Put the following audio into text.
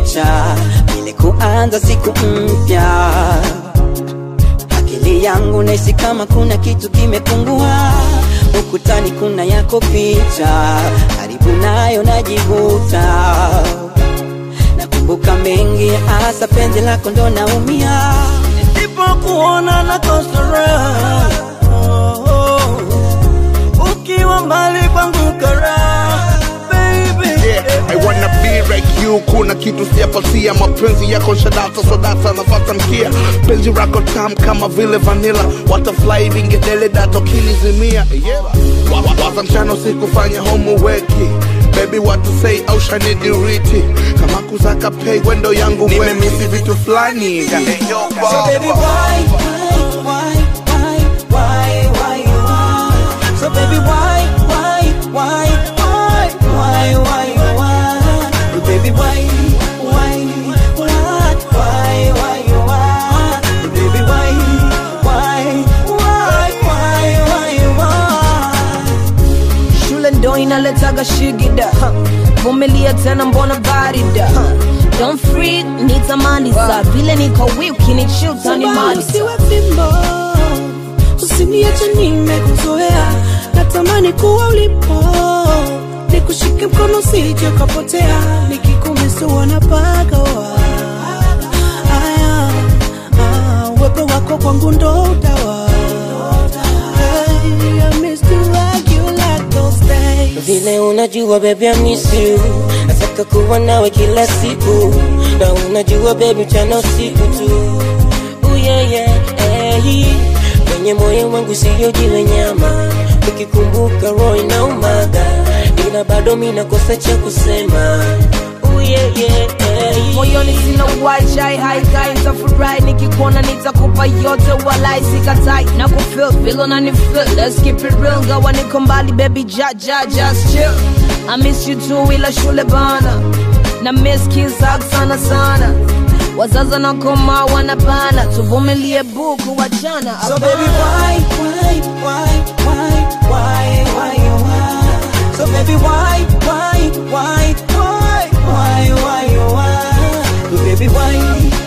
picha ile kuanza siku mpya. Akili yangu nahisi kama kuna kitu kimepungua, ukutani kuna yako picha, karibu nayo najivuta. Nakumbuka mengi hasa penzi lako ndo naumia, nisipokuona nakosa raha. Ukiwa mbali kwangu karaha, baby. Yeah, I wanna be like you. Kuna kitu siyapatia, mapenzi yako shadata sodata nafata mkia. Penzi rako tam kama vile vanilla, Butterfly vingedele dato kilizimia. Waza mchana usikufanya homework, baby what to say au shani diriti. Kama kuzaka pay wendo yangu nimemisi vitu flani. So baby why you want? So baby why you want? So baby why you want? So baby why you want? Shule ndo inaletaga shigida, vumilia tena mbona barida. Don't freak, nitamaliza vile niko weak, ukinichill utanimaliza. Usiwe fimbo, usiniache nimekuzoea, natamani kuwa ulipo, nikushike mkono usije ukapotea, nikikumisi wanapagawa. Uwepo wako kwangu ndo utawa. Hey, I miss you like those days. Vile unajua baby I miss you, nataka kuwa nawe kila siku, na unajua baby mchana usiku tu. Kwenye moyo wangu siyo jiwe nyama, ukikumbuka roho inaumaga, ila bado mimi nakosa cha kusema. Moyoni sina wajai, haikai nitafurahi nikikuona, nitakupa yote walai sikatai, na kufeel vile unanifeel. Let's keep it real, gawa niko mbali baby, just chill. I miss you too ila shule bana, na miss kiss hug sana sana. Wazaza na koma wanabana, tuvumilie buku wachana. So baby why you want? So baby why you want? So baby why